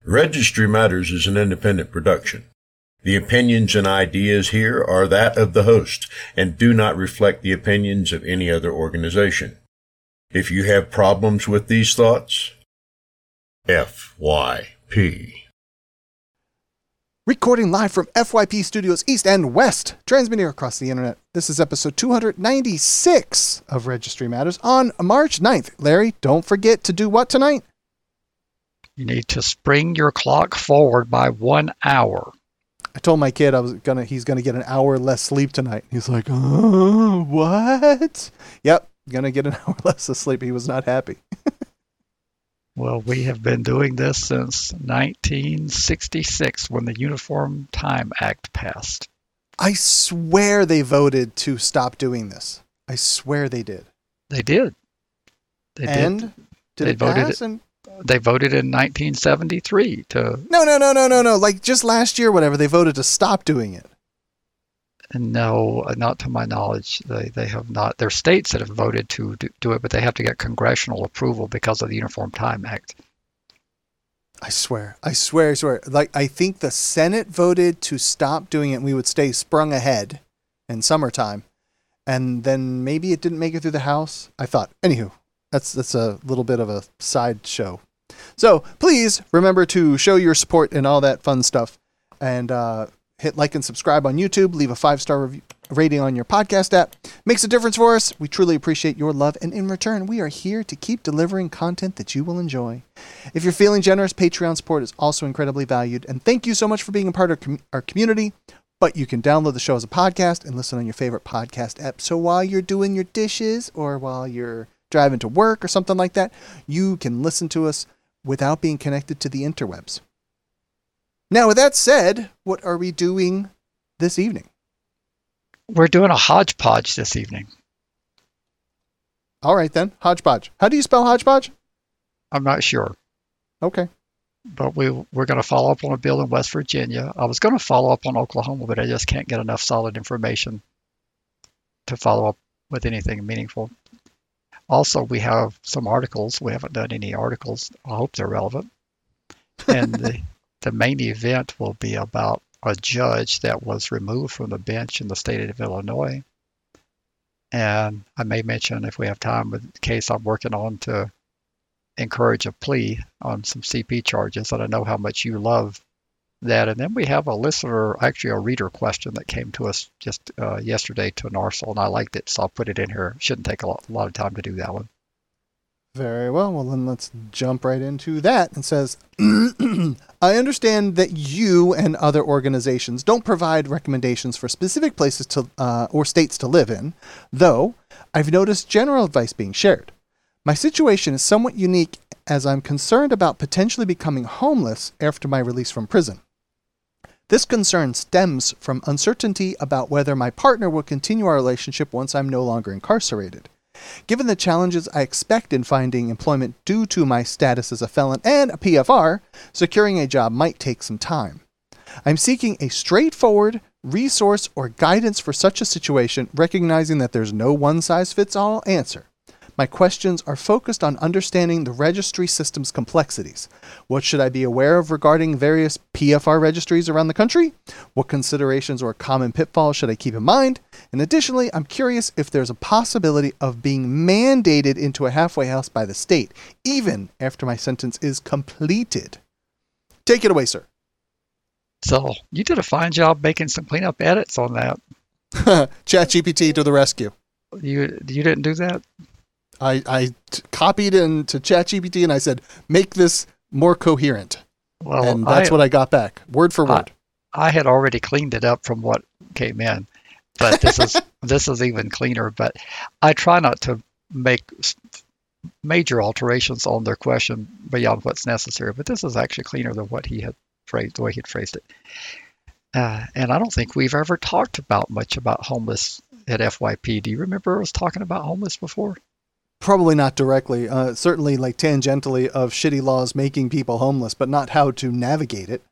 Registry Matters is an independent production. The opinions and ideas here are that of the host and do not reflect the opinions of any other organization. If you have problems with these thoughts, FYP. Recording live from FYP Studios East and West, transmitting across the internet. This is episode 296 of Registry Matters on March 9th. Larry, don't forget to do what tonight? You need to spring your clock forward by 1 hour. I told my kid he's gonna get an hour less sleep tonight. He's like, oh, what? Yep, gonna get an hour less of sleep. He was not happy. Well, we have been doing this since 1966 when the Uniform Time Act passed. I swear they voted to stop doing this. I swear they did. They did. Did it pass? They voted in 1973 to... No. Like just last year, whatever, they voted to stop doing it. No, not to my knowledge. They have not. There are states that have voted to do it, but they have to get congressional approval because of the Uniform Time Act. I swear. Like, I think the Senate voted to stop doing it and we would stay sprung ahead in summertime. And then maybe it didn't make it through the House. I thought. Anywho, that's a little bit of a sideshow. So please remember to show your support and all that fun stuff. And hit like and subscribe on YouTube. Leave a 5-star rating on your podcast app. Makes a difference for us. We truly appreciate your love. And in return, we are here to keep delivering content that you will enjoy. If you're feeling generous, Patreon support is also incredibly valued. And thank you so much for being a part of our community. But you can download the show as a podcast and listen on your favorite podcast app. So while you're doing your dishes or while you're driving to work or something like that, you can listen to us without being connected to the interwebs. Now, with that said, what are we doing this evening? We're doing a hodgepodge this evening. All right, then. Hodgepodge. How do you spell hodgepodge? I'm not sure. Okay. But we're going to follow up on a bill in West Virginia. I was going to follow up on Oklahoma, but I just can't get enough solid information to follow up with anything meaningful. Also, we have some articles. We haven't done any articles. I hope they're relevant. And the main event will be about a judge that was removed from the bench in the state of Illinois. And I may mention, if we have time, the case I'm working on to encourage a plea on some CP charges. And I know how much you love that. And then we have a listener, actually a reader question that came to us just yesterday to NARSL, and I liked it, so I'll put it in here. Shouldn't take a lot of time to do that one. Very well. Well, then let's jump right into that. It says, I understand that you and other organizations don't provide recommendations for specific places to or states to live in, though I've noticed general advice being shared. My situation is somewhat unique as I'm concerned about potentially becoming homeless after my release from prison. This concern stems from uncertainty about whether my partner will continue our relationship once I'm no longer incarcerated. Given the challenges I expect in finding employment due to my status as a felon and a PFR, securing a job might take some time. I'm seeking a straightforward resource or guidance for such a situation, recognizing that there's no one-size-fits-all answer. My questions are focused on understanding the registry system's complexities. What should I be aware of regarding various PFR registries around the country? What considerations or common pitfalls should I keep in mind? And additionally, I'm curious if there's a possibility of being mandated into a halfway house by the state, even after my sentence is completed. Take it away, sir. So you did a fine job making some cleanup edits on that. ChatGPT to the rescue. You didn't do that? I copied into ChatGPT and I said, make this more coherent. Well, and that's what I got back, word for word. I had already cleaned it up from what came in, but this is even cleaner. But I try not to make major alterations on their question beyond what's necessary. But this is actually cleaner than what he had phrased, the way he'd phrased it. And I don't think we've ever talked much about homeless at FYP. Do you remember us talking about homeless before? Probably not directly, certainly like tangentially of shitty laws making people homeless, but not how to navigate it.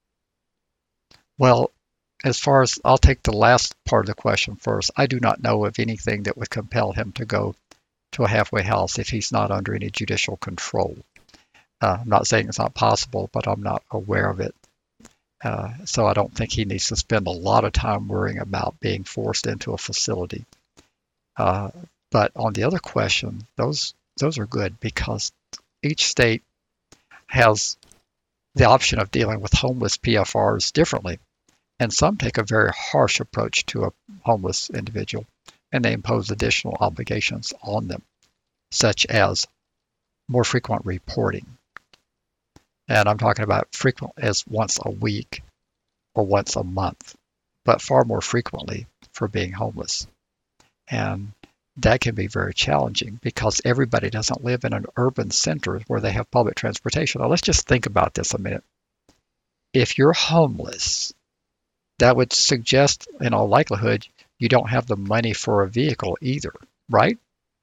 Well, as far as, I'll take the last part of the question first. I do not know of anything that would compel him to go to a halfway house if he's not under any judicial control. I'm not saying it's not possible, but I'm not aware of it. So I don't think he needs to spend a lot of time worrying about being forced into a facility. But on the other question, those are good because each state has the option of dealing with homeless PFRs differently. And some take a very harsh approach to a homeless individual, and they impose additional obligations on them, such as more frequent reporting. And I'm talking about frequent as once a week or once a month, but far more frequently for being homeless. And that can be very challenging because everybody doesn't live in an urban center where they have public transportation. Now, let's just think about this a minute. If you're homeless, that would suggest, in all likelihood, you don't have the money for a vehicle either, right?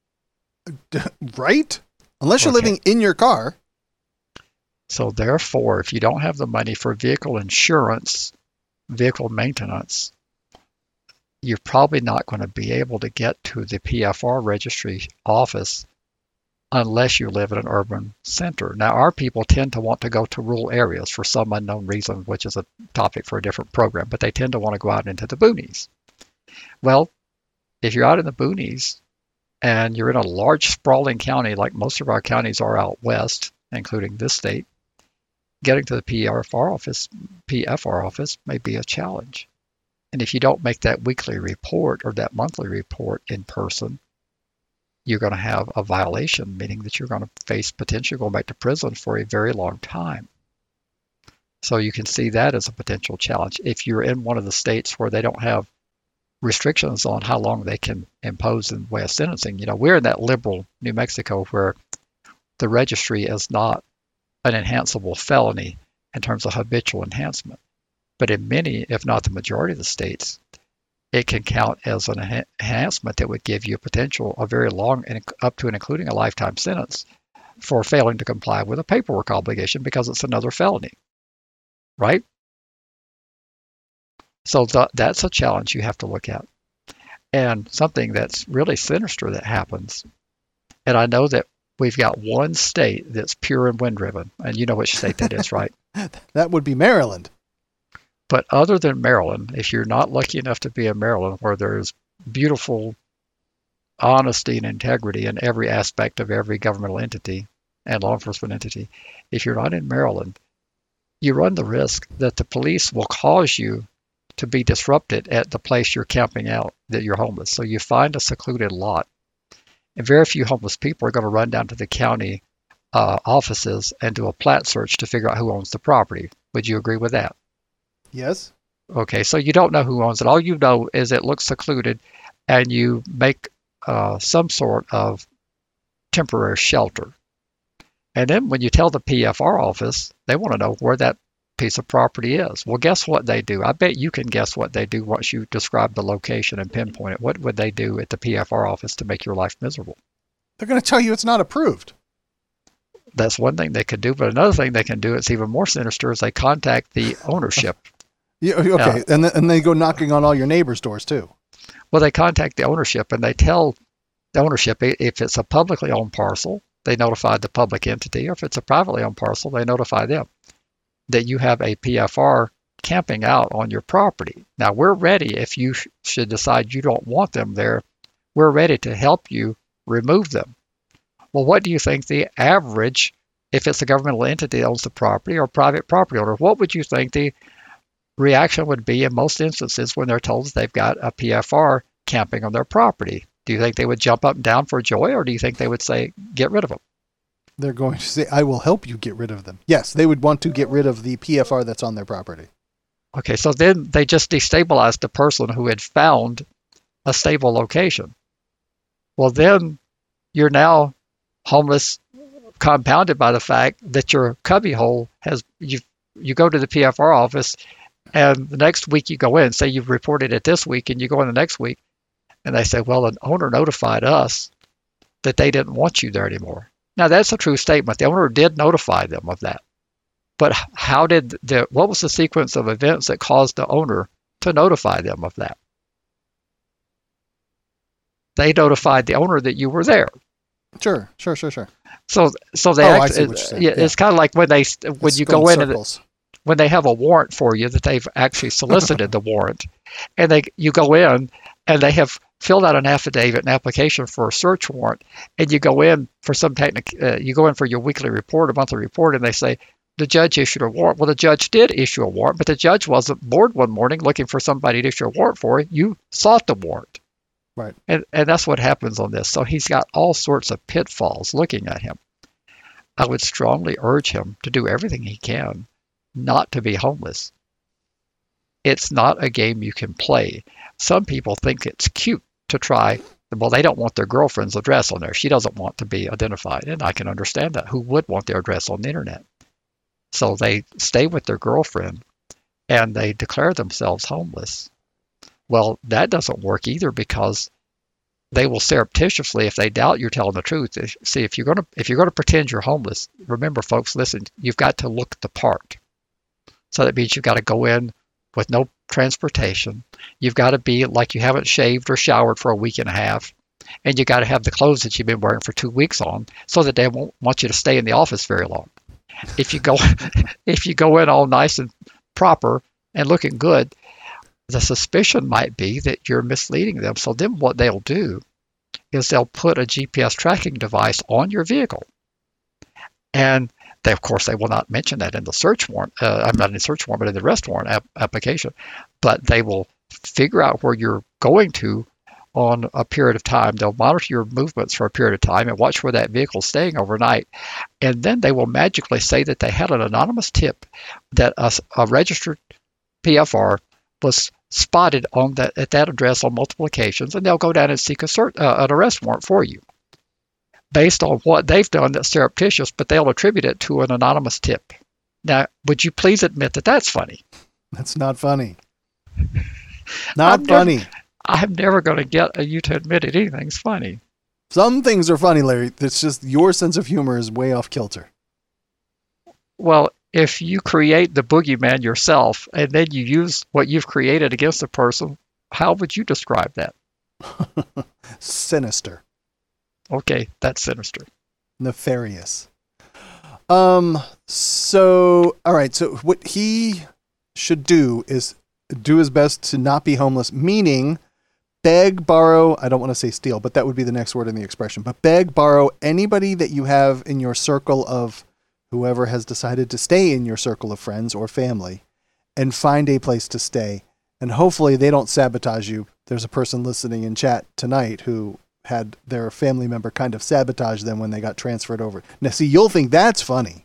Right? Unless you're living in your car. So therefore, if you don't have the money for vehicle insurance, vehicle maintenance, you're probably not going to be able to get to the PFR registry office unless you live in an urban center. Now, our people tend to want to go to rural areas for some unknown reason, which is a topic for a different program, but they tend to want to go out into the boonies. Well, if you're out in the boonies and you're in a large sprawling county like most of our counties are out west, including this state, getting to the PFR office may be a challenge. And if you don't make that weekly report or that monthly report in person, you're going to have a violation, meaning that you're going to face potentially going back to prison for a very long time. So you can see that as a potential challenge. If you're in one of the states where they don't have restrictions on how long they can impose in the way of sentencing, we're in that liberal New Mexico where the registry is not an enhanceable felony in terms of habitual enhancement. But in many, if not the majority of the states, it can count as an enhancement that would give you a very long and up to and including a lifetime sentence for failing to comply with a paperwork obligation because it's another felony, right? So that's a challenge you have to look at. And something that's really sinister that happens, and I know that we've got one state that's pure and wind-driven, and you know which state that is, right? That would be Maryland. But other than Maryland, if you're not lucky enough to be in Maryland, where there's beautiful honesty and integrity in every aspect of every governmental entity and law enforcement entity, if you're not in Maryland, you run the risk that the police will cause you to be disrupted at the place you're camping out that you're homeless. So you find a secluded lot. And very few homeless people are going to run down to the county offices and do a plat search to figure out who owns the property. Would you agree with that? Yes. Okay, so you don't know who owns it. All you know is it looks secluded, and you make some sort of temporary shelter. And then when you tell the PFR office, they want to know where that piece of property is. Well, guess what they do? I bet you can guess what they do once you describe the location and pinpoint it. What would they do at the PFR office to make your life miserable? They're going to tell you it's not approved. That's one thing they could do, but another thing they can do, it's even more sinister, is they contact the ownership. Yeah, okay, and they go knocking on all your neighbors' doors too. Well, they contact the ownership and they tell the ownership if it's a publicly owned parcel, they notify the public entity, or if it's a privately owned parcel, they notify them that you have a PFR camping out on your property. Now, we're ready, if you should decide you don't want them there, we're ready to help you remove them. Well, what do you think the average, if it's a governmental entity that owns the property or private property owner, what would you think the reaction would be in most instances when they're told they've got a PFR camping on their property? Do you think they would jump up and down for joy, or do you think they would say, get rid of them? They're going to say, I will help you get rid of them. Yes, they would want to get rid of the PFR that's on their property. Okay, so then they just destabilized the person who had found a stable location. Well, then you're now homeless, compounded by the fact that your cubbyhole has, you go to the PFR office, and the next week you go in, say you've reported it this week, and you go in the next week, and they say, well, an owner notified us that they didn't want you there anymore. Now, that's a true statement. The owner did notify them of that. But what was the sequence of events that caused the owner to notify them of that? They notified the owner that you were there. Sure. So they Oh, I see what you're saying. yeah, it's kind of like when It's you going go in circles. when they have a warrant for you that they've actually solicited the warrant, and you go in and they have filled out an affidavit, an application for a search warrant, and you go in for you go in for your weekly report, a monthly report, and they say the judge issued a warrant. Well, the judge did issue a warrant, but the judge wasn't bored one morning looking for somebody to issue a warrant for it. You sought the warrant. Right. And that's what happens on this. So he's got all sorts of pitfalls looking at him. I would strongly urge him to do everything he can not to be homeless. It's not a game you can play. Some people think it's cute to try. Well, they don't want their girlfriend's address on there. She doesn't want to be identified, and I can understand that. Who would want their address on the internet? So they stay with their girlfriend, and they declare themselves homeless. Well, that doesn't work either, because they will surreptitiously, if they doubt you're telling the truth. See, if you're going to pretend you're homeless, remember, folks, listen, you've got to look the part. So that means you've got to go in with no transportation. You've got to be like you haven't shaved or showered for a week and a half, and you got to have the clothes that you've been wearing for 2 weeks on, so that they won't want you to stay in the office very long. If you go in all nice and proper and looking good, the suspicion might be that you're misleading them. So then what they'll do is they'll put a GPS tracking device on your vehicle. And of course, they will not mention that in the search warrant. I'm not in the search warrant, but in the arrest warrant application. But they will figure out where you're going to on a period of time. They'll monitor your movements for a period of time and watch where that vehicle's staying overnight. And then they will magically say that they had an anonymous tip that a registered PFR was spotted at that address on multiple occasions, and they'll go down and seek an arrest warrant for you based on what they've done that's surreptitious, but they'll attribute it to an anonymous tip. Now, would you please admit that that's funny? That's not funny. Not funny. I'm never going to get you to admit anything's funny. Some things are funny, Larry. It's just your sense of humor is way off kilter. Well, if you create the boogeyman yourself and then you use what you've created against a person, how would you describe that? Sinister. Okay, that's sinister. Nefarious. So, all right. So what he should do is do his best to not be homeless, meaning beg, borrow, I don't want to say steal, but that would be the next word in the expression, but beg, borrow anybody that you have in your circle of whoever has decided to stay in your circle of friends or family, and find a place to stay. And hopefully they don't sabotage you. There's a person listening in chat tonight who had their family member kind of sabotage them when they got transferred over. Now, see, you'll think that's funny.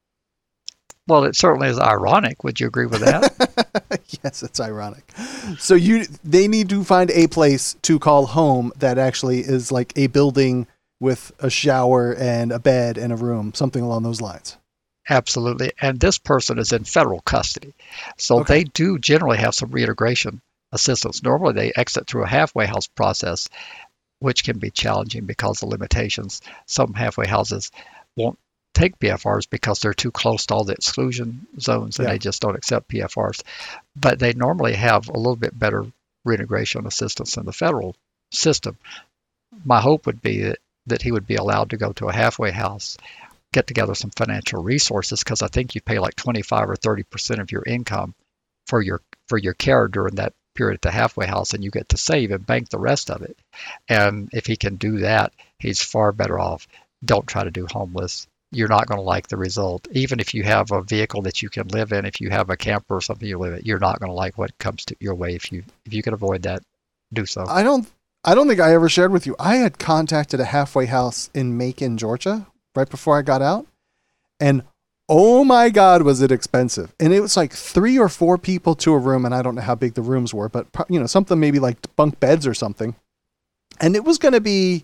Well, it certainly is ironic. Would you agree with that? Yes, it's ironic. So they need to find a place to call home that actually is like a building with a shower and a bed and a room, something along those lines. Absolutely. And this person is in federal custody. So They do generally have some reintegration assistance. Normally they exit through a halfway house process, which can be challenging because of limitations. Some halfway houses won't take PFRs because they're too close to all the exclusion zones, and they just don't accept PFRs. But they normally have a little bit better reintegration assistance in the federal system. My hope would be that he would be allowed to go to a halfway house, get together some financial resources, because I think you pay like 25 or 30% of your income for your care during that period at the halfway house, and you get to save and bank the rest of it. And if he can do that, he's far better off. Don't try to do homeless. You're not going to like the result. Even if you have a vehicle that you can live in, if you have a camper or something you live in, you're not going to like what comes to your way. If you can avoid that, do so. I don't think I ever shared with you. I had contacted a halfway house in Macon, Georgia, right before I got out, and oh my God, was it expensive. And it was like 3 or 4 people to a room, and I don't know how big the rooms were, but something maybe like bunk beds or something. And it was going to be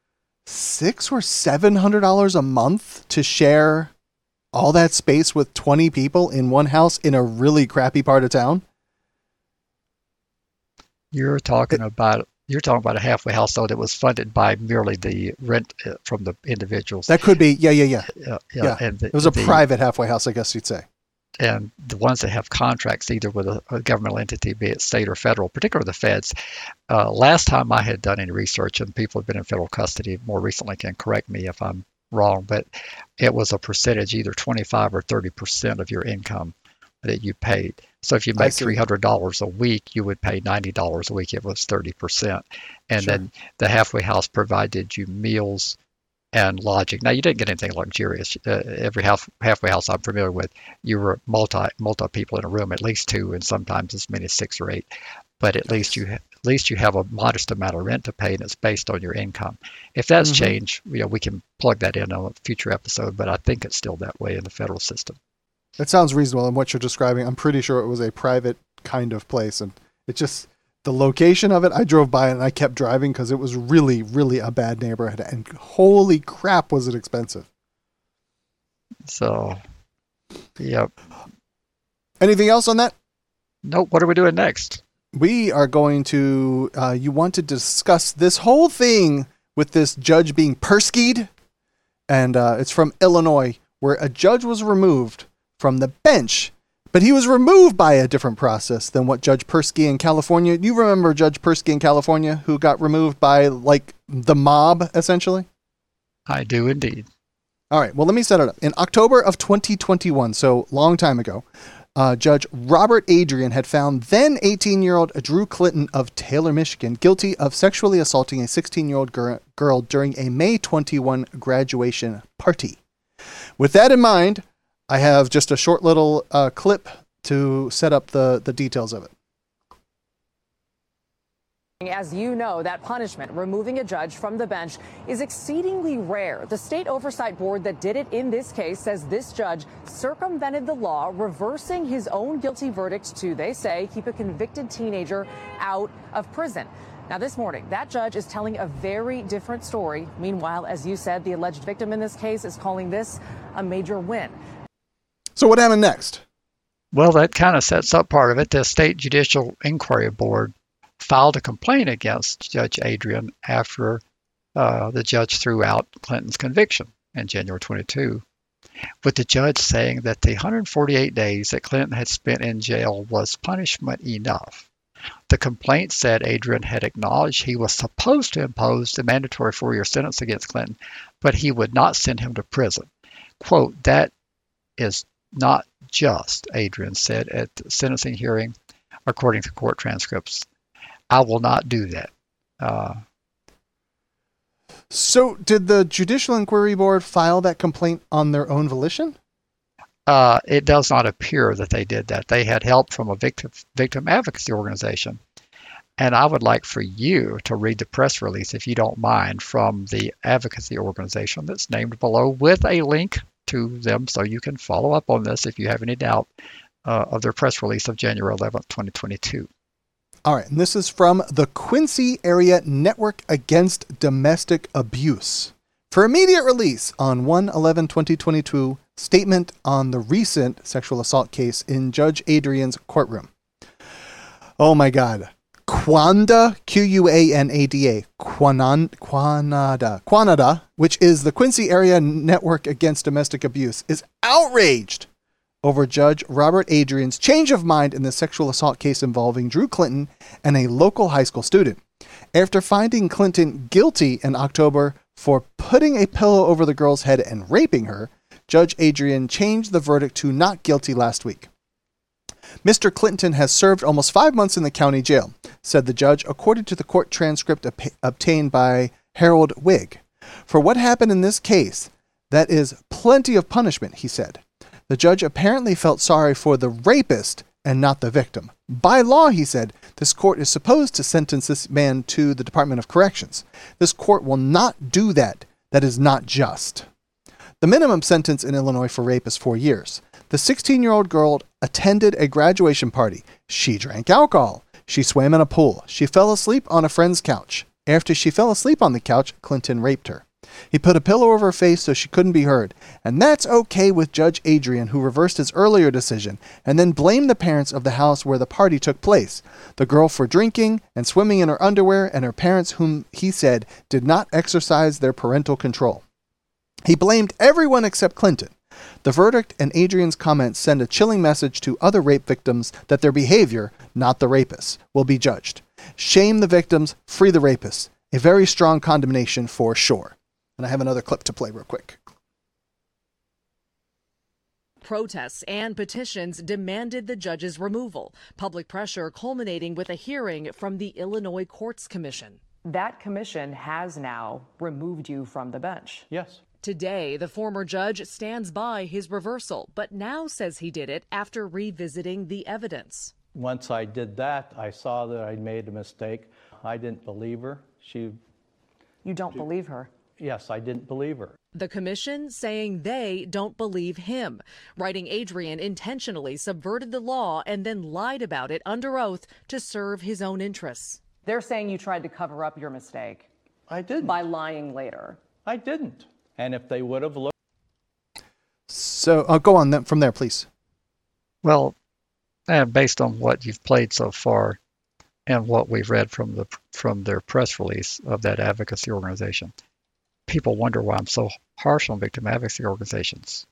$600 or $700 a month to share all that space with 20 people in one house in a really crappy part of town. You're talking about a halfway house, though, that was funded by merely the rent from the individuals. That could be, yeah. And It was a private halfway house, I guess you'd say. and the ones that have contracts either with a governmental entity, be it state or federal, particularly the feds. Last time I had done any research, and people have been in federal custody more recently can correct me if I'm wrong, but it was a percentage, either 25 or 30% of your income that you paid. So if you make $300 a week, you would pay $90 a week. It was 30%. And then the halfway house provided you meals and lodging. Now, you didn't get anything luxurious. Every halfway house I'm familiar with, you were multi people in a room, at least 2, and sometimes as many as 6 or 8. But at least you have a modest amount of rent to pay, and it's based on your income. If that's changed, we can plug that in on a future episode. But I think it's still that way in the federal system. That sounds reasonable. And what you're describing, I'm pretty sure it was a private kind of place, and it just. The location of it, I drove by it and I kept driving because it was really, really a bad neighborhood. And holy crap, was it expensive. So, yep. Anything else on that? Nope. What are we doing next? We are going to, you want to discuss this whole thing with this judge being Persky'd. And it's from Illinois, where a judge was removed from the bench. But he was removed by a different process than what Judge Persky in California. You remember Judge Persky in California who got removed by, like, the mob, essentially? I do indeed. All right, well, let me set it up. In October of 2021, so long time ago, Judge Robert Adrian had found then 18-year-old Drew Clinton of Taylor, Michigan, guilty of sexually assaulting a 16-year-old girl during a May 21 graduation party. With that in mind, I have just a short little clip to set up the details of it. As you know, that punishment, removing a judge from the bench, is exceedingly rare. The state oversight board that did it in this case says this judge circumvented the law, reversing his own guilty verdict to, they say, keep a convicted teenager out of prison. Now, this morning, that judge is telling a very different story. Meanwhile, as you said, the alleged victim in this case is calling this a major win. So what happened next? Well, that kind of sets up part of it. The State Judicial Inquiry Board filed a complaint against Judge Adrian after the judge threw out Clinton's conviction in January 22, with the judge saying that the 148 days that Clinton had spent in jail was punishment enough. The complaint said Adrian had acknowledged he was supposed to impose the mandatory 4-year sentence against Clinton, but he would not send him to prison. Quote, that is not just, Adrian said at the sentencing hearing, according to court transcripts. I will not do that. So did the Judicial Inquiry Board file that complaint on their own volition? It does not appear that they did that. They had help from a victim advocacy organization. And I would like for you to read the press release, if you don't mind, from the advocacy organization that's named below with a link to them so you can follow up on this if you have any doubt of their press release of January 11th, 2022. All right, and this is from the Quincy Area Network Against Domestic Abuse. For immediate release on 1/11/2022, statement on the recent sexual assault case in Judge Adrian's courtroom. Oh my God. Quanada, Quanada, which is the Quincy Area Network Against Domestic Abuse, is outraged over Judge Robert Adrian's change of mind in the sexual assault case involving Drew Clinton and a local high school student. After finding Clinton guilty in October for putting a pillow over the girl's head and raping her, Judge Adrian changed the verdict to not guilty last week. Mr. Clinton has served almost 5 months in the county jail, said the judge, according to the court transcript obtained by Harold Wigg. For what happened in this case, that is plenty of punishment, he said. The judge apparently felt sorry for the rapist and not the victim. By law, he said, this court is supposed to sentence this man to the Department of Corrections. This court will not do that. That is not just. The minimum sentence in Illinois for rape is 4 years. The 16-year-old girl attended a graduation party. She drank alcohol. She swam in a pool. She fell asleep on a friend's couch. After she fell asleep on the couch, Clinton raped her. He put a pillow over her face so she couldn't be heard. And that's okay with Judge Adrian, who reversed his earlier decision and then blamed the parents of the house where the party took place, the girl for drinking and swimming in her underwear, and her parents, whom he said did not exercise their parental control. He blamed everyone except Clinton. The verdict and Adrian's comments send a chilling message to other rape victims that their behavior, not the rapists, will be judged. Shame the victims, free the rapists. A very strong condemnation for sure. And I have another clip to play real quick. Protests and petitions demanded the judge's removal. Public pressure culminating with a hearing from the Illinois Courts Commission. That commission has now removed you from the bench. Yes. Today, the former judge stands by his reversal, but now says he did it after revisiting the evidence. Once I did that, I saw that I'd made a mistake. I didn't believe her. You don't believe her? Yes, I didn't believe her. The commission saying they don't believe him, writing Adrian intentionally subverted the law and then lied about it under oath to serve his own interests. They're saying you tried to cover up your mistake. I didn't. By lying later. I didn't. And if they would have looked. So go on then from there, please. Well, and based on what you've played so far and what we've read from their press release of that advocacy organization, people wonder why I'm so harsh on victim advocacy organizations.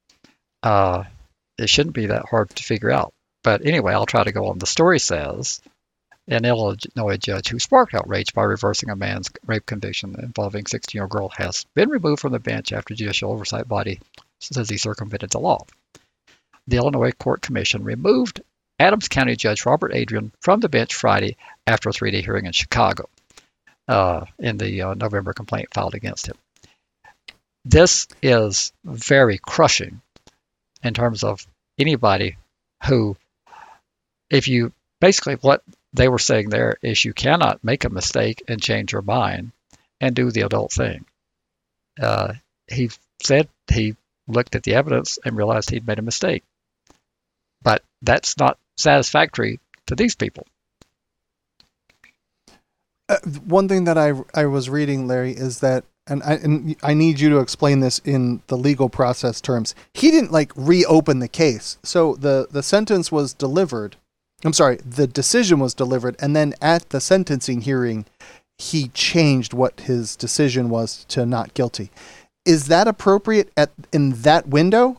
It shouldn't be that hard to figure out. But anyway, I'll try to go on. The story says an Illinois judge who sparked outrage by reversing a man's rape conviction involving a 16-year-old girl has been removed from the bench after judicial oversight body says he circumvented the law. The Illinois Court Commission removed Adams County Judge Robert Adrian from the bench Friday after a 3-day hearing in Chicago in the November complaint filed against him. This is very crushing in terms of anybody who, if you basically what they were saying there is you cannot make a mistake and change your mind and do the adult thing. He said he looked at the evidence and realized he'd made a mistake. But that's not satisfactory to these people. One thing that I was reading, Larry, is that, and I need you to explain this in the legal process terms. He didn't reopen the case. So the sentence was delivered. I'm sorry, the decision was delivered, and then at the sentencing hearing, he changed what his decision was to not guilty. Is that appropriate in that window?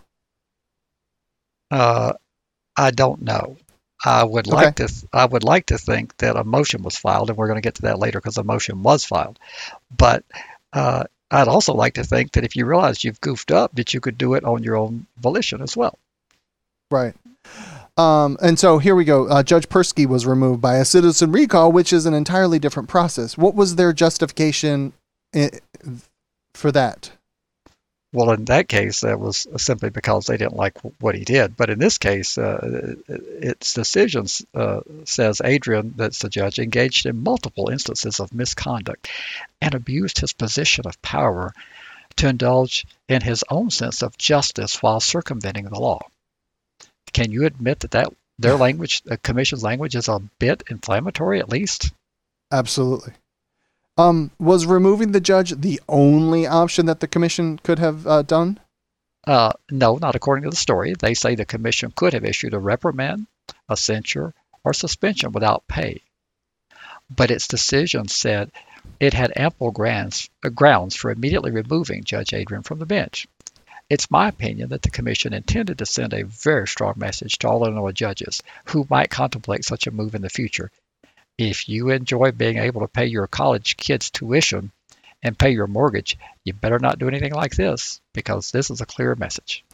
I don't know. I would like to think that a motion was filed, and we're going to get to that later because a motion was filed. But I'd also like to think that if you realize you've goofed up, that you could do it on your own volition as well. Right. And so here we go. Judge Persky was removed by a citizen recall, which is an entirely different process. What was their justification for that? Well, in that case, that was simply because they didn't like what he did. But in this case, its decision says Adrian, that's the judge, engaged in multiple instances of misconduct and abused his position of power to indulge in his own sense of justice while circumventing the law. Can you admit that their language, the commission's language, is a bit inflammatory at least? Absolutely. Was removing the judge the only option that the commission could have done? No, not according to the story. They say the commission could have issued a reprimand, a censure, or suspension without pay. But its decision said it had ample grounds for immediately removing Judge Adrian from the bench. It's my opinion that the commission intended to send a very strong message to all Illinois judges who might contemplate such a move in the future. If you enjoy being able to pay your college kids' tuition and pay your mortgage, you better not do anything like this, because this is a clear message.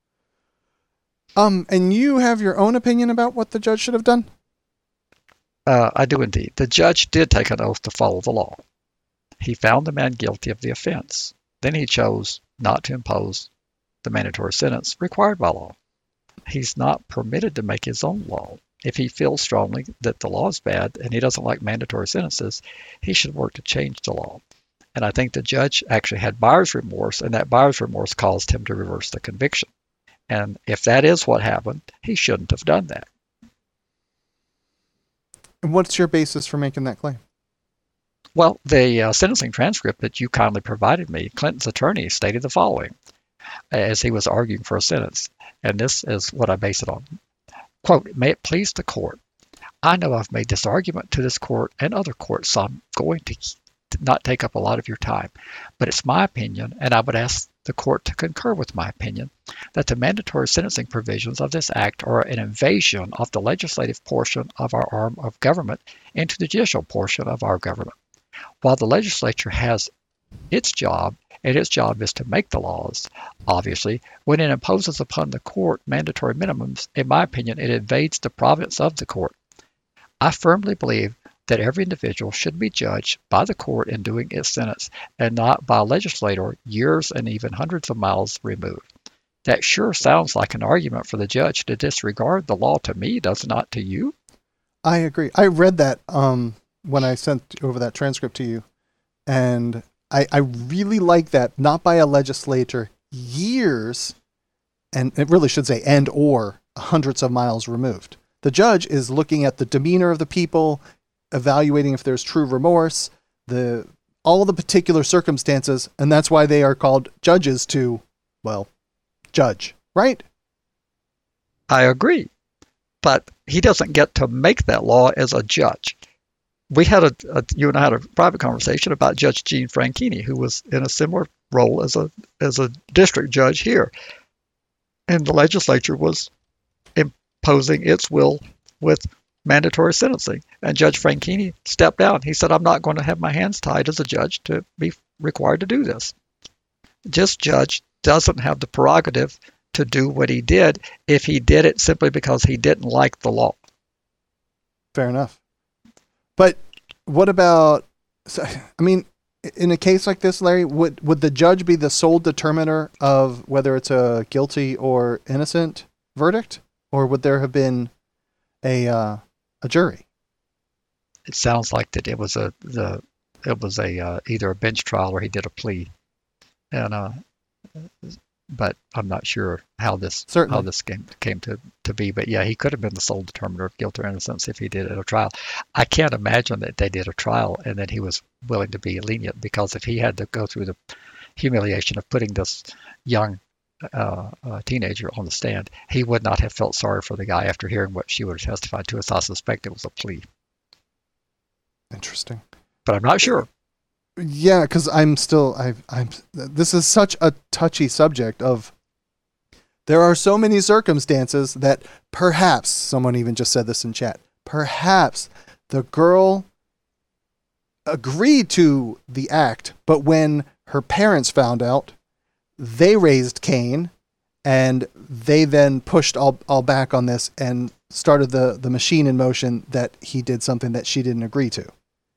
And you have your own opinion about what the judge should have done? I do indeed. The judge did take an oath to follow the law. He found the man guilty of the offense. Then he chose not to impose the mandatory sentence required by law. He's not permitted to make his own law. If he feels strongly that the law is bad and he doesn't like mandatory sentences, he should work to change the law. And I think the judge actually had buyer's remorse, and that buyer's remorse caused him to reverse the conviction. And if that is what happened, he shouldn't have done that. And what's your basis for making that claim? Well, the sentencing transcript that you kindly provided me, Clinton's attorney stated the following as he was arguing for a sentence. And this is what I base it on. Quote, "May it please the court. I know I've made this argument to this court and other courts, so I'm going to not take up a lot of your time. But it's my opinion, and I would ask the court to concur with my opinion that the mandatory sentencing provisions of this act are an invasion of the legislative portion of our arm of government into the judicial portion of our government. While the legislature has its job, and its job is to make the laws, obviously, when it imposes upon the court mandatory minimums, in my opinion, it invades the province of the court. I firmly believe that every individual should be judged by the court in doing its sentence and not by a legislator years and even hundreds of miles removed. That sure sounds like an argument for the judge to disregard the law to me, does it not to you? I agree. I read that when I sent over that transcript to you, and I really like that, not by a legislator years, and it really should say and or hundreds of miles removed. The judge is looking at the demeanor of the people, evaluating if there's true remorse, all the particular circumstances, and that's why they are called judges to, well, judge, right? I agree, but he doesn't get to make that law as a judge. We had you and I had a private conversation about Judge Gene Franchini, who was in a similar role as a district judge here, and the legislature was imposing its will with mandatory sentencing, and Judge Franchini stepped down. He said, "I'm not going to have my hands tied as a judge to be required to do this." This judge doesn't have the prerogative to do what he did if he did it simply because he didn't like the law. Fair enough. But what about, I mean, in a case like this, Larry, would the judge be the sole determiner of whether it's a guilty or innocent verdict, or would there have been a jury? It sounds like that it was either a bench trial or he did a plea, and but I'm not sure how this came to be. But yeah, he could have been the sole determiner of guilt or innocence if he did it at a trial. I can't imagine that they did a trial and that he was willing to be lenient, because if he had to go through the humiliation of putting this young teenager on the stand, he would not have felt sorry for the guy after hearing what she would have testified to. As I suspect it was a plea. Interesting. But I'm not sure. Yeah, because this is such a touchy subject of, there are so many circumstances that perhaps, someone even just said this in chat, perhaps the girl agreed to the act, but when her parents found out, they raised Cain, and they then pushed all back on this and started the machine in motion that he did something that she didn't agree to.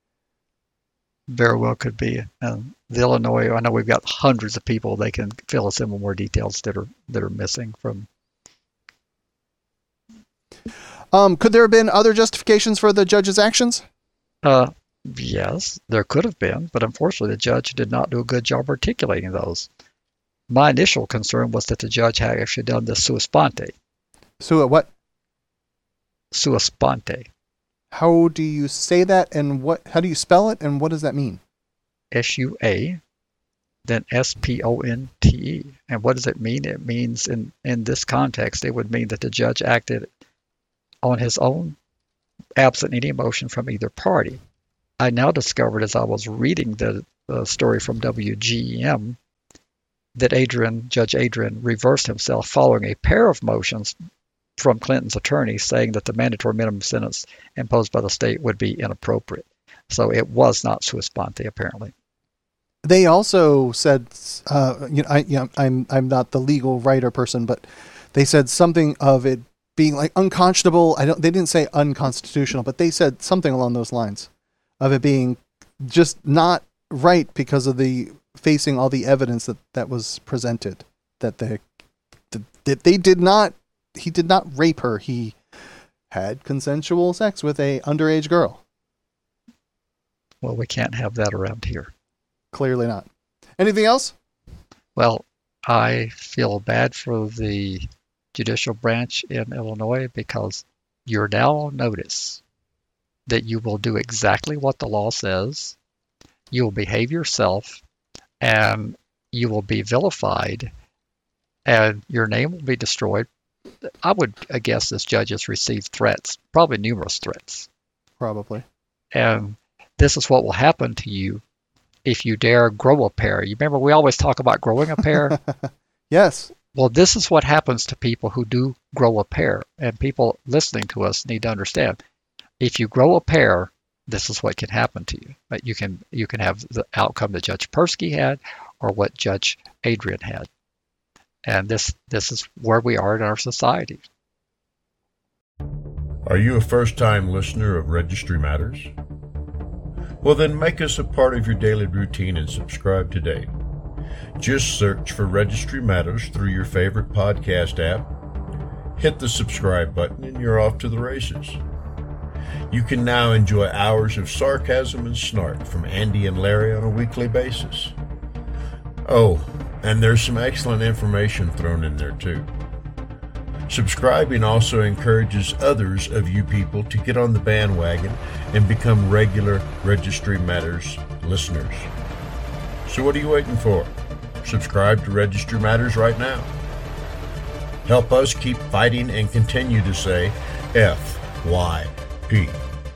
Very well could be. The Illinois, I know we've got hundreds of people. They can fill us in with more details that are missing from. Could there have been other justifications for the judge's actions? Yes, there could have been, but unfortunately the judge did not do a good job articulating those. My initial concern was that the judge had actually done this sua sponte. What? Sua sponte. How do you say that, and how do you spell it, and what does that mean? SUA, then SPONTE. And what does it mean? It means in this context, it would mean that the judge acted on his own, absent any emotion from either party. I now discovered as I was reading the story from WGEM that Judge Adrian reversed himself following a pair of motions from Clinton's attorney saying that the mandatory minimum sentence imposed by the state would be inappropriate. So it was not sua sponte, apparently. They also said, I'm not the legal writer person, but they said something of it being like unconscionable. They didn't say unconstitutional, but they said something along those lines of it being just not right because of facing all the evidence that was presented, that he did not rape her. He had consensual sex with a underage girl. Well, we can't have that around here. Clearly not. Anything else? Well, I feel bad for the judicial branch in Illinois because you're now on notice that you will do exactly what the law says. You will behave yourself, and you will be vilified, and your name will be destroyed. I would guess this judge has received threats, probably numerous threats. Probably. And this is what will happen to you if you dare grow a pair. You remember we always talk about growing a pair? Yes. Well, this is what happens to people who do grow a pair. And people listening to us need to understand, if you grow a pair, this is what can happen to you. But you can have the outcome that Judge Persky had or what Judge Adrian had. And this is where we are in our society. Are you a first-time listener of Registry Matters? Well, then make us a part of your daily routine and subscribe today. Just search for Registry Matters through your favorite podcast app. Hit the subscribe button and you're off to the races. You can now enjoy hours of sarcasm and snark from Andy and Larry on a weekly basis. Oh, and there's some excellent information thrown in there too. Subscribing also encourages others of you people to get on the bandwagon and become regular Registry Matters listeners. So what are you waiting for? Subscribe to Registry Matters right now. Help us keep fighting and continue to say FYP.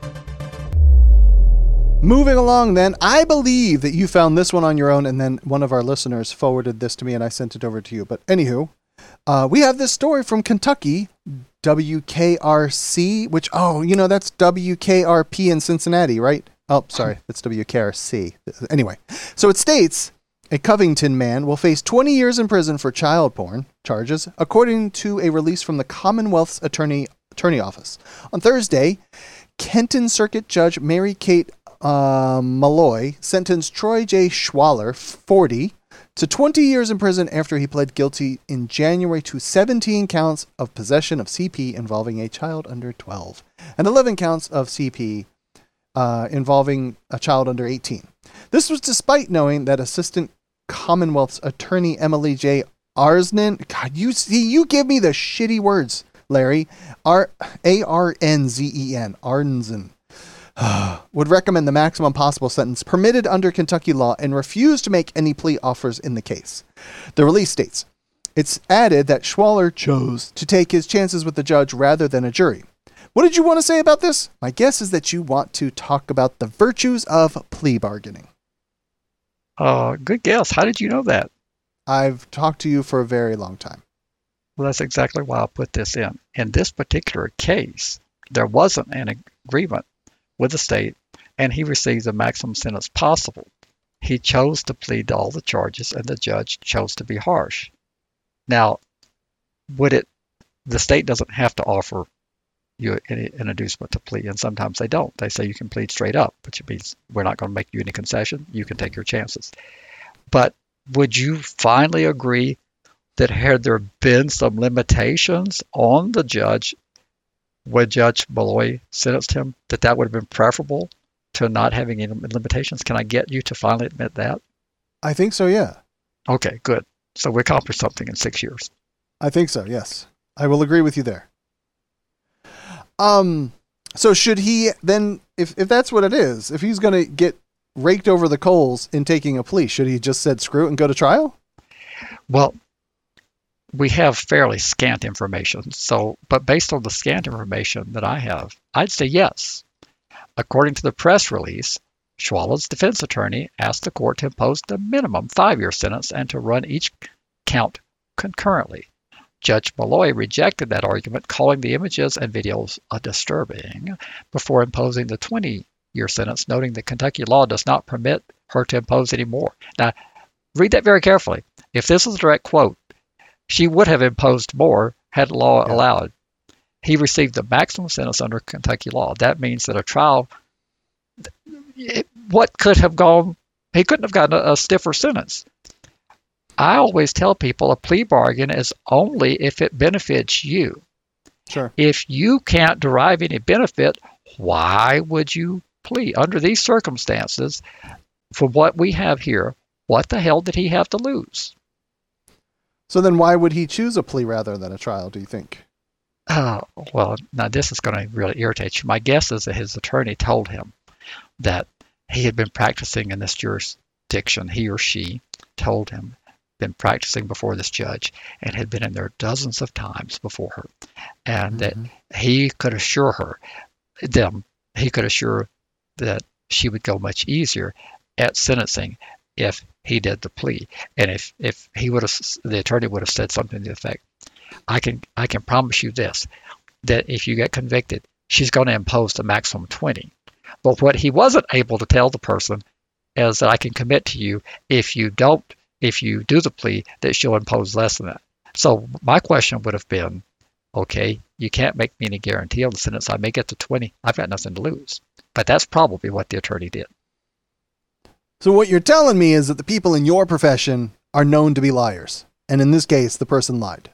Moving along then, I believe that you found this one on your own, and then one of our listeners forwarded this to me and I sent it over to you. But anywho, we have this story from Kentucky, WKRC, which, that's WKRP in Cincinnati, right? Oh, sorry, that's WKRC. Anyway, so it states, a Covington man will face 20 years in prison for child porn charges, according to a release from the Commonwealth's Attorney Office. On Thursday, Kenton Circuit Judge Mary Kate Malloy sentenced Troy J. Schwaller, 40, to 20 years in prison after he pled guilty in January to 17 counts of possession of CP involving a child under 12 and 11 counts of CP involving a child under 18. This was despite knowing that Assistant Commonwealth's Attorney Emily J. Arznen, God, you give me the shitty words, Larry, Arnzen, Arnzen, would recommend the maximum possible sentence permitted under Kentucky law and refused to make any plea offers in the case. The release states, it's added that Schwaller chose to take his chances with the judge rather than a jury. What did you want to say about this? My guess is that you want to talk about the virtues of plea bargaining. Good guess. How did you know that? I've talked to you for a very long time. Well, that's exactly why I put this in. In this particular case, there wasn't an agreement with the state, and he received the maximum sentence possible. He chose to plead to all the charges, and the judge chose to be harsh. Now, the state doesn't have to offer you an inducement to plea, and sometimes they don't. They say you can plead straight up, which means we're not going to make you any concession. You can take your chances. But would you finally agree that had there been some limitations on the judge when Judge Malloy sentenced him, that would have been preferable to not having any limitations? Can I get you to finally admit that? I think so, yeah. Okay, good. So we accomplished something in 6 years. I think so, yes. I will agree with you there. So should he then, if that's what it is, if he's going to get raked over the coals in taking a plea, should he just said screw it and go to trial? Well, we have fairly scant information. But based on the scant information that I have, I'd say yes. According to the press release, Schwaller's defense attorney asked the court to impose the minimum 5-year sentence and to run each count concurrently. Judge Malloy rejected that argument, calling the images and videos disturbing, before imposing the 20-year sentence, noting that Kentucky law does not permit her to impose any more. Now, read that very carefully. If this is a direct quote, she would have imposed more had law allowed. He received the maximum sentence under Kentucky law. That means that a trial, what could have gone, he couldn't have gotten a stiffer sentence. I always tell people a plea bargain is only if it benefits you. Sure. If you can't derive any benefit, why would you plea? Under these circumstances, for what we have here, what the hell did he have to lose? So then why would he choose a plea rather than a trial, do you think? Well, now this is going to really irritate you. My guess is that his attorney told him that he had been practicing in this jurisdiction. He or she told him, been practicing before this judge and had been in there dozens of times before her. And that he could assure that she would go much easier at sentencing if he did the plea. And if he would have, the attorney would have said something to the effect, I can promise you this, that if you get convicted, she's going to impose the maximum 20. But what he wasn't able to tell the person is that I can commit to you if you do the plea, that she'll impose less than that. So my question would have been, okay, you can't make me any guarantee on the sentence. I may get to 20. I've got nothing to lose. But that's probably what the attorney did. So what you're telling me is that the people in your profession are known to be liars. And in this case, the person lied.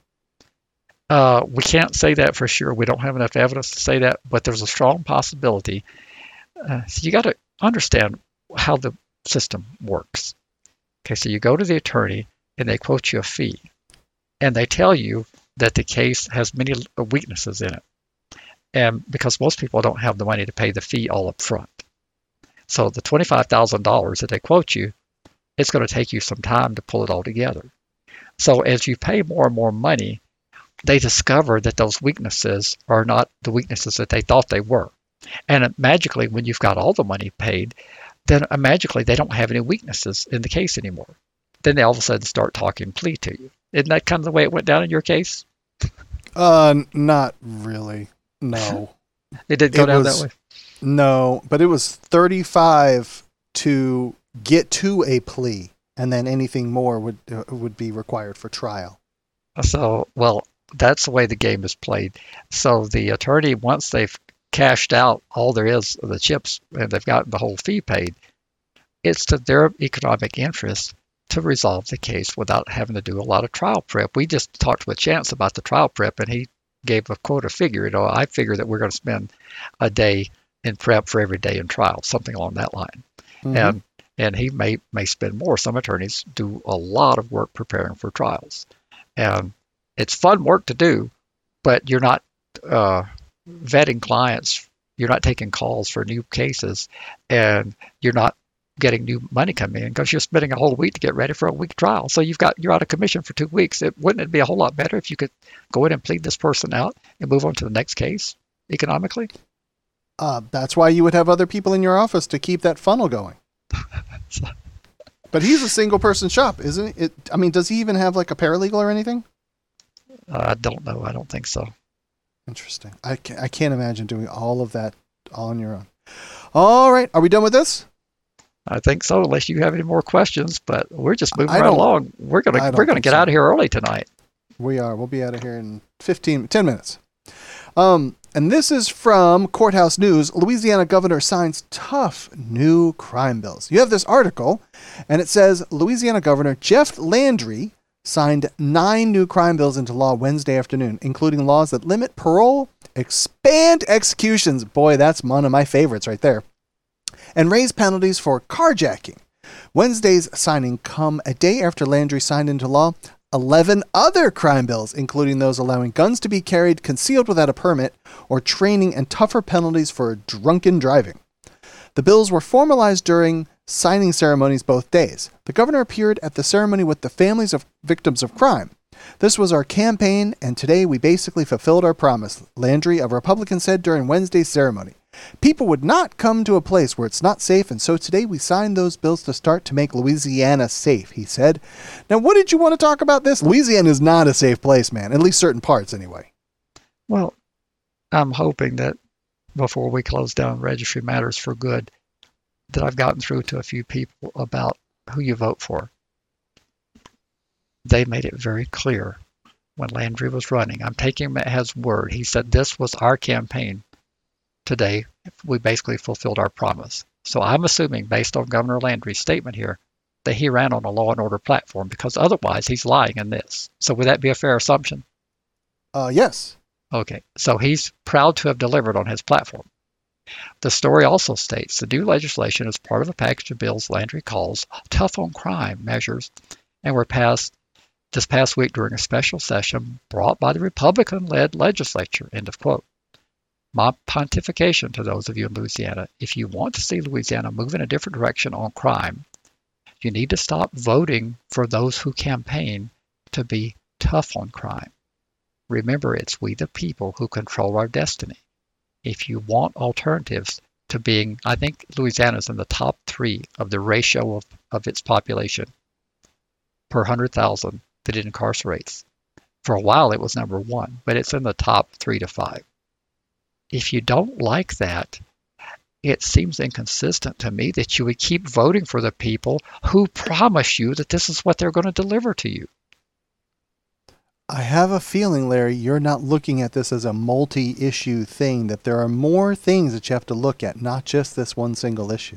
We can't say that for sure. We don't have enough evidence to say that, but there's a strong possibility. So you got to understand how the system works. Okay, so you go to the attorney and they quote you a fee, and they tell you that the case has many weaknesses in it, and because most people don't have the money to pay the fee all up front. So the $25,000 that they quote you, it's going to take you some time to pull it all together. So as you pay more and more money, they discover that those weaknesses are not the weaknesses that they thought they were. And magically, when you've got all the money paid, then magically they don't have any weaknesses in the case anymore. Then they all of a sudden start talking plea to you. Isn't that kind of the way it went down in your case? Not really. No. It didn't go down that way? No, but it was 35 to get to a plea, and then anything more would be required for trial. So, well, that's the way the game is played. So the attorney, once they've cashed out all there is of the chips and they've gotten the whole fee paid, it's to their economic interest to resolve the case without having to do a lot of trial prep. We just talked with Chance about the trial prep, and he gave a quote, a figure. I figure that we're going to spend a day in prep for every day in trial, something along that line. Mm-hmm. And he may spend more. Some attorneys do a lot of work preparing for trials. And it's fun work to do, but you're not vetting clients. You're not taking calls for new cases, and you're not getting new money coming in because you're spending a whole week to get ready for a week trial. So you're out of commission for 2 weeks. Wouldn't it be a whole lot better if you could go in and plead this person out and move on to the next case economically? That's why you would have other people in your office to keep that funnel going. But he's a single person shop, isn't it? I mean, does he even have like a paralegal or anything? I don't know. I don't think so. Interesting. I can't imagine doing all of that all on your own. All right. Are we done with this? I think so, unless you have any more questions, but we're just moving right along. We're gonna get out of here early tonight. We are. We'll be out of here in 10 minutes. And this is from Courthouse News. Louisiana governor signs tough new crime bills. You have this article, and it says Louisiana Governor Jeff Landry signed 9 new crime bills into law Wednesday afternoon, including laws that limit parole, expand executions. Boy, that's one of my favorites right there. And raise penalties for carjacking. Wednesday's signing come a day after Landry signed into law 11 other crime bills, including those allowing guns to be carried concealed without a permit, or training and tougher penalties for drunken driving. The bills were formalized during signing ceremonies both days. The governor appeared at the ceremony with the families of victims of crime. This was our campaign, and today we basically fulfilled our promise, Landry, a Republican, said during Wednesday's ceremony. People would not come to a place where it's not safe, and so today we signed those bills to start to make Louisiana safe, he said. Now, what did you want to talk about this? Louisiana is not a safe place, man, at least certain parts anyway. Well, I'm hoping that before we close down Registry Matters for good, that I've gotten through to a few people about who you vote for. They made it very clear when Landry was running. I'm taking him at his word. He said this was our campaign. Today, we basically fulfilled our promise. So I'm assuming, based on Governor Landry's statement here, that he ran on a law and order platform, because otherwise he's lying in this. So would that be a fair assumption? Yes. Okay, so he's proud to have delivered on his platform. The story also states the new legislation is part of a package of bills Landry calls tough on crime measures, and were passed this past week during a special session brought by the Republican-led legislature, end of quote. My pontification to those of you in Louisiana, if you want to see Louisiana move in a different direction on crime, you need to stop voting for those who campaign to be tough on crime. Remember, it's we the people who control our destiny. If you want alternatives, to being, I think Louisiana's in the top 3 of the ratio of its population per 100,000 that it incarcerates. For a while it was number 1, but it's in the top 3 to 5. If you don't like that, it seems inconsistent to me that you would keep voting for the people who promise you that this is what they're going to deliver to you. I have a feeling, Larry, you're not looking at this as a multi-issue thing, that there are more things that you have to look at, not just this one single issue.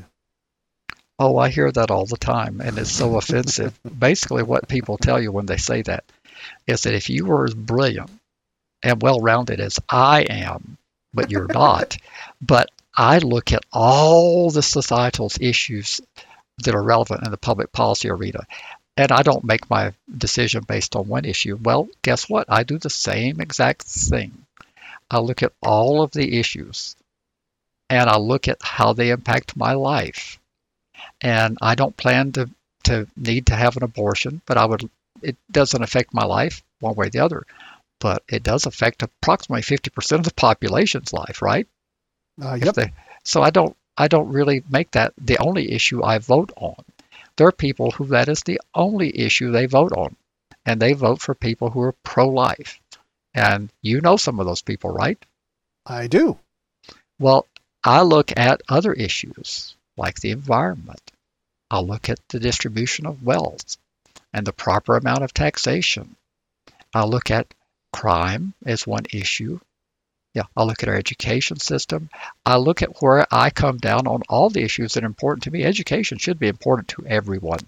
Oh, I hear that all the time, and it's so offensive. Basically, what people tell you when they say that is that if you were as brilliant and well-rounded as I am, but you're not, but I look at all the societal issues that are relevant in the public policy arena, and I don't make my decision based on one issue. Well, guess what? I do the same exact thing. I look at all of the issues, and I look at how they impact my life. And I don't plan to need to have an abortion, but it doesn't affect my life one way or the other. But it does affect approximately 50% of the population's life, right? Yep. So I don't really make that the only issue I vote on. There are people who that is the only issue they vote on, and they vote for people who are pro-life. And you know some of those people, right? I do. Well, I look at other issues like the environment. I'll look at the distribution of wealth and the proper amount of taxation. I'll look at crime as one issue. Yeah, I'll look at our education system. I look at where I come down on all the issues that are important to me. Education should be important to everyone.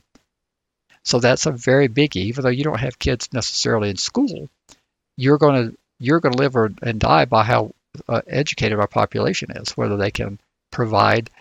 So that's a very biggie. Even though you don't have kids necessarily in school, you're going to live and die by how educated our population is, whether they can provide,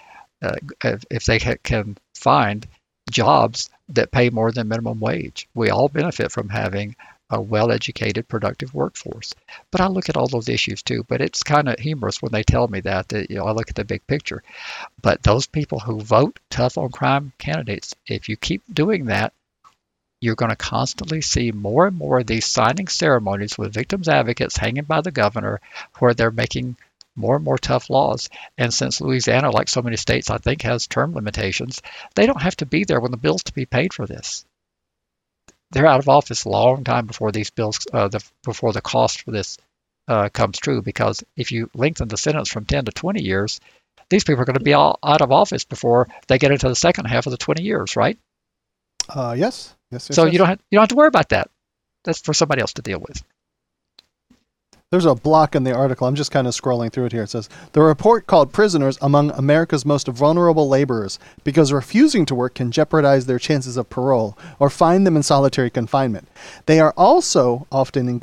if they can find jobs that pay more than minimum wage. We all benefit from having a well-educated, productive workforce. But I look at all those issues too. But it's kind of humorous when they tell me that I look at the big picture. But those people who vote tough on crime candidates, if you keep doing that, you're going to constantly see more and more of these signing ceremonies with victims advocates hanging by the governor, where they're making more and more tough laws. And since Louisiana, like so many states, I think has term limitations, they don't have to be there when the bill's to be paid for this. They're out of office a long time before these bills, before the cost for this comes true. Because if you lengthen the sentence from 10 to 20 years, these people are going to be all out of office before they get into the second half of the 20 years, right? Yes. So you don't have to worry about that. That's for somebody else to deal with. There's a block in the article. I'm just kind of scrolling through it here. It says, the report called prisoners among America's most vulnerable laborers because refusing to work can jeopardize their chances of parole or find them in solitary confinement. They are often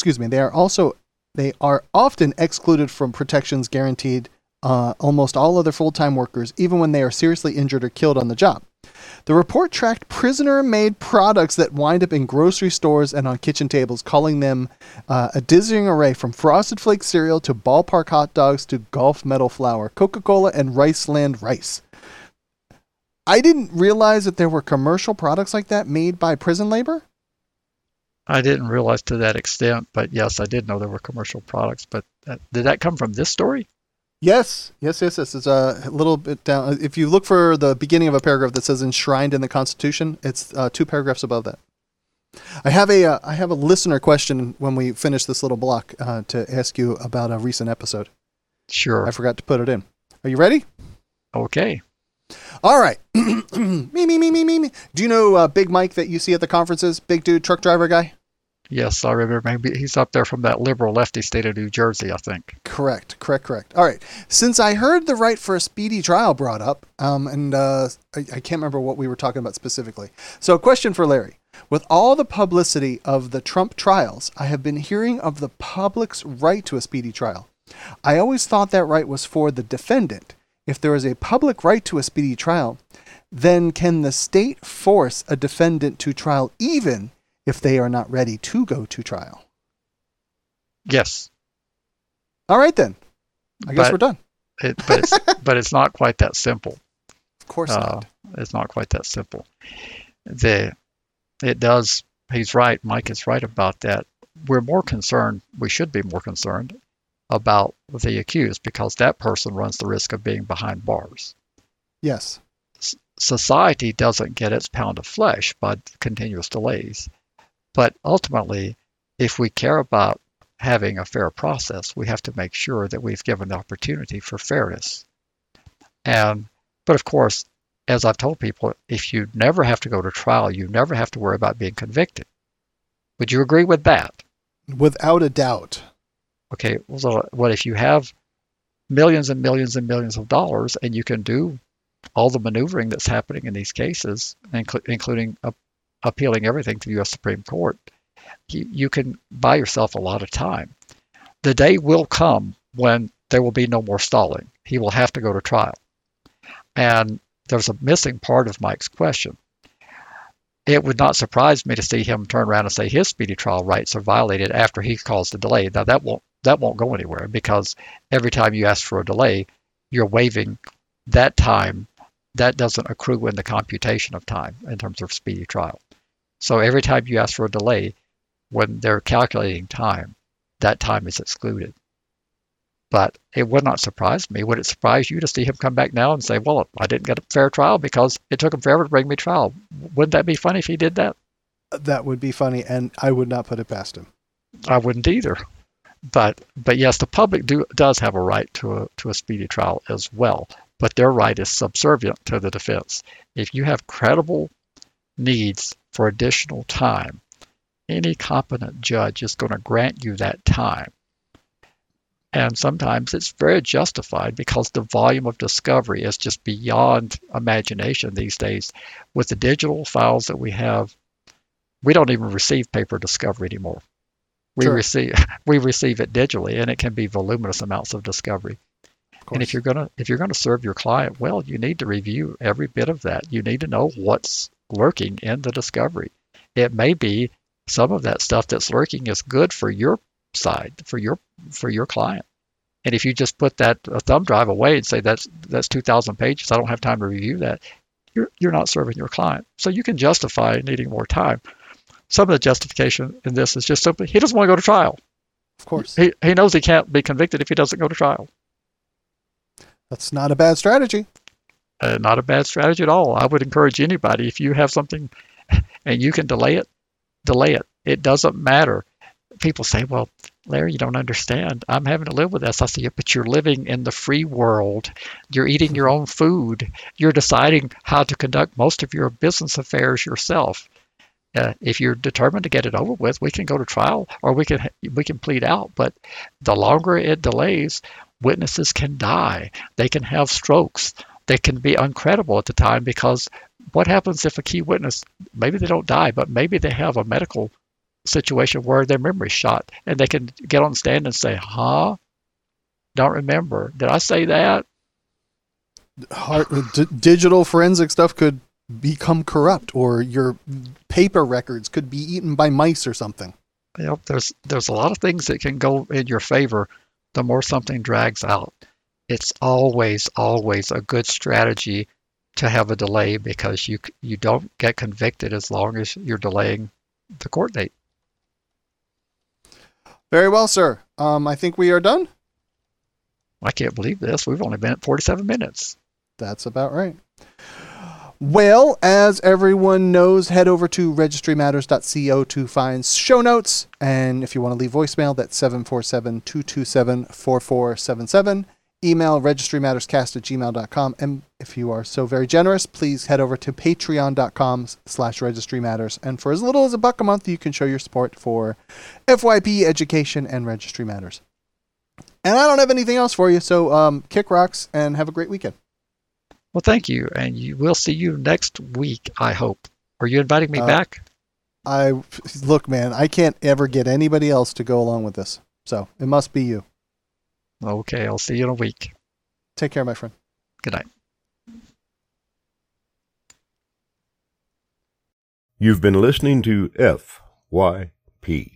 excluded from protections guaranteed almost all other full-time workers, even when they are seriously injured or killed on the job. The report tracked prisoner-made products that wind up in grocery stores and on kitchen tables, calling them a dizzying array from Frosted Flakes cereal to ballpark hot dogs to Gulf Metal flour, Coca-Cola, and Riceland rice. I didn't realize that there were commercial products like that made by prison labor. I didn't realize to that extent, but yes, I did know there were commercial products. But did that come from this story? Yes. It's a little bit down. If you look for the beginning of a paragraph that says enshrined in the Constitution, it's 2 paragraphs above that. I have a listener question when we finish this little block to ask you about a recent episode. Sure. I forgot to put it in. Are you ready? Okay. All right. Me. Do you know Big Mike that you see at the conferences? Big dude, truck driver guy? Yes, I remember. Maybe he's up there from that liberal lefty state of New Jersey, I think. Correct. All right. Since I heard the right for a speedy trial brought up, and I can't remember what we were talking about specifically. So, question for Larry. With all the publicity of the Trump trials, I have been hearing of the public's right to a speedy trial. I always thought that right was for the defendant. If there is a public right to a speedy trial, then can the state force a defendant to trial even if they are not ready to go to trial? Yes. All right, then. I guess we're done. But it's not quite that simple. Of course not. It's not quite that simple. He's right. Mike is right about that. We should be more concerned about the accused, because that person runs the risk of being behind bars. Yes. Society doesn't get its pound of flesh by continuous delays. But ultimately, if we care about having a fair process, we have to make sure that we've given the opportunity for fairness. But of course, as I've told people, if you never have to go to trial, you never have to worry about being convicted. Would you agree with that? Without a doubt. Okay, so what if you have millions and millions and millions of dollars and you can do all the maneuvering that's happening in these cases, including appealing everything to the U.S. Supreme Court, you can buy yourself a lot of time. The day will come when there will be no more stalling. He will have to go to trial. And there's a missing part of Mike's question. It would not surprise me to see him turn around and say his speedy trial rights are violated after he calls the delay. Now that won't go anywhere, because every time you ask for a delay, you're waiving that time. That doesn't accrue in the computation of time in terms of speedy trial. So every time you ask for a delay, when they're calculating time, that time is excluded. But it would not surprise me. Would it surprise you to see him come back now and say, well, I didn't get a fair trial because it took him forever to bring me trial? Wouldn't that be funny if he did that? That would be funny, and I would not put it past him. I wouldn't either. But yes, the public does have a right to a speedy trial as well, but their right is subservient to the defense. If you have credible needs for additional time, any competent judge is going to grant you that time. And sometimes it's very justified because the volume of discovery is just beyond imagination these days. With the digital files that we have, we don't even receive paper discovery anymore. We receive it digitally, and it can be voluminous amounts of discovery. And if you're gonna serve your client well, you need to review every bit of that. You need to know what's lurking in the discovery. It may be some of that stuff that's lurking is good for your side, for your client. And if you just put that thumb drive away and say that's 2,000 pages, I don't have time to review that, you're not serving your client. So you can justify needing more time. Some of the justification in this is just simply he doesn't want to go to trial. Of course. He knows he can't be convicted if he doesn't go to trial. That's not a bad strategy. Not a bad strategy at all. I would encourage anybody, if you have something and you can delay it, delay it. It doesn't matter. People say, well, Larry, you don't understand. I'm having to live with this. I say, yeah, but you're living in the free world. You're eating your own food. You're deciding how to conduct most of your business affairs yourself. If you're determined to get it over with, we can go to trial or we can plead out. But the longer it delays, witnesses can die. They can have strokes. They can be uncredible at the time, because what happens if a key witness, maybe they don't die, but maybe they have a medical situation where their memory's shot and they can get on the stand and say, don't remember. Did I say that? Digital forensic stuff could become corrupt, or your paper records could be eaten by mice or something. Yep, there's a lot of things that can go in your favor the more something drags out. It's always a good strategy to have a delay, because you don't get convicted as long as you're delaying the court date. Very well, sir. I think we are done. I can't believe this. We've only been at 47 minutes. That's about right. Well, as everyone knows, head over to registrymatters.co to find show notes. And if you want to leave voicemail, that's 747-227-4477. Email registrymatterscast@gmail.com. And if you are so very generous, please head over to patreon.com/registrymatters. And for as little as $1 a month, you can show your support for FYP, education, and Registry Matters. And I don't have anything else for you, so kick rocks and have a great weekend. Well, thank you, and we'll see you next week, I hope. Are you inviting me back? Look, man, I can't ever get anybody else to go along with this, so it must be you. Okay, I'll see you in a week. Take care, my friend. Good night. You've been listening to FYP.